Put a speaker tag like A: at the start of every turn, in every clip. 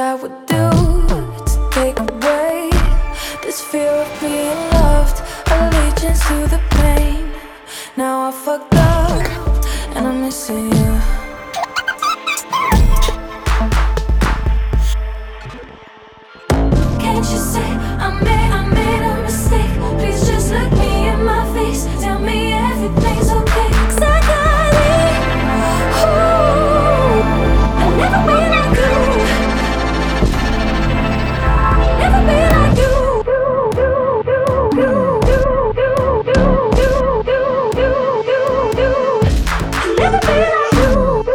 A: I would do to take away this fear of being loved, allegiance to the pain. Now I fucked up and I'm missing you. Can't you say I made a mistake? Please just look me in my face, tell me everything's okay. 'Cause I got it. Ooh, I'll never be like you. Never be like you. I'll never be like you.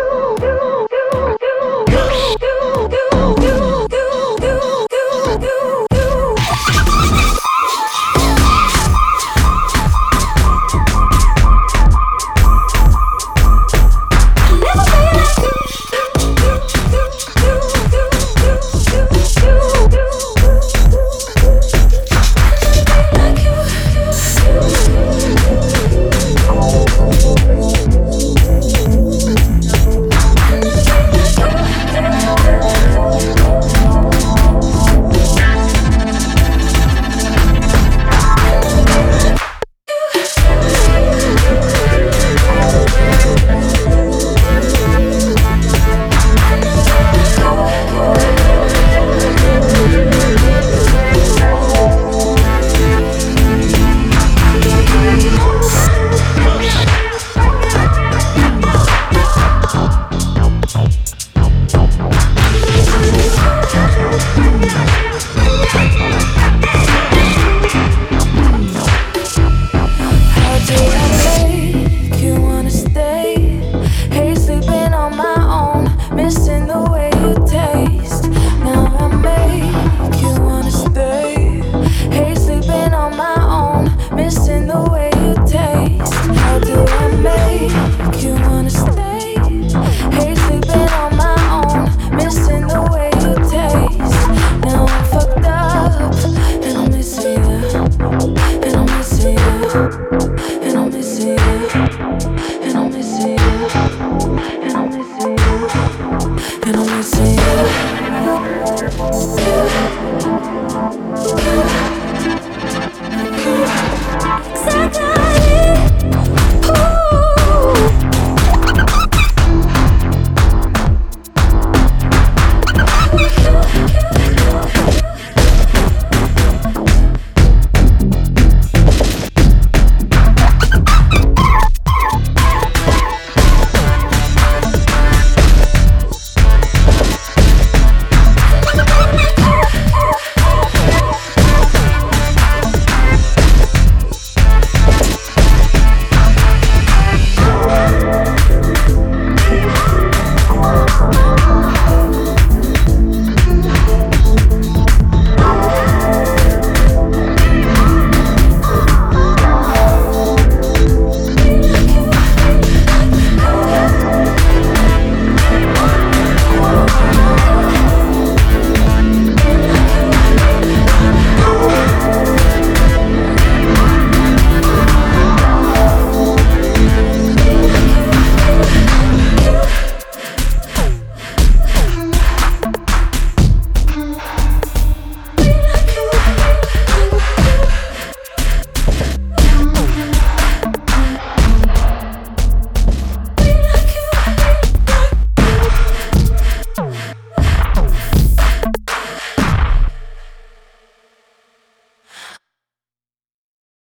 A: And I'm missing you.